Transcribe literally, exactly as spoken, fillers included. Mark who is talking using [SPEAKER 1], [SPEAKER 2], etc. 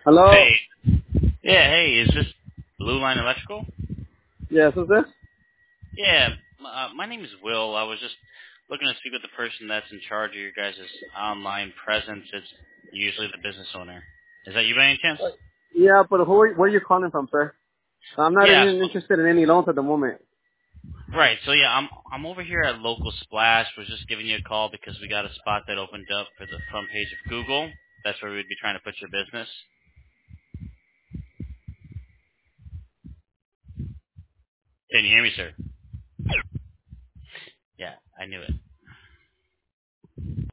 [SPEAKER 1] Hello?
[SPEAKER 2] Hey. Yeah, hey, is this Blue Line Electrical?
[SPEAKER 1] Yes, who's this?
[SPEAKER 2] Yeah, m- uh, my name is Will. I was just looking to speak with the person that's in charge of your guys' online presence. It's usually the business owner. Is that you by any chance?
[SPEAKER 1] Yeah, but who are, where are you calling from, sir? I'm not
[SPEAKER 2] Yeah.
[SPEAKER 1] even interested in any loans at the moment.
[SPEAKER 2] Right. So yeah, I'm I'm over here at Local Splash. Was just giving you a call because we got a spot that opened up for the front page of Google. That's where we'd be trying to put your business. Can you hear me, sir? Yeah, I knew it.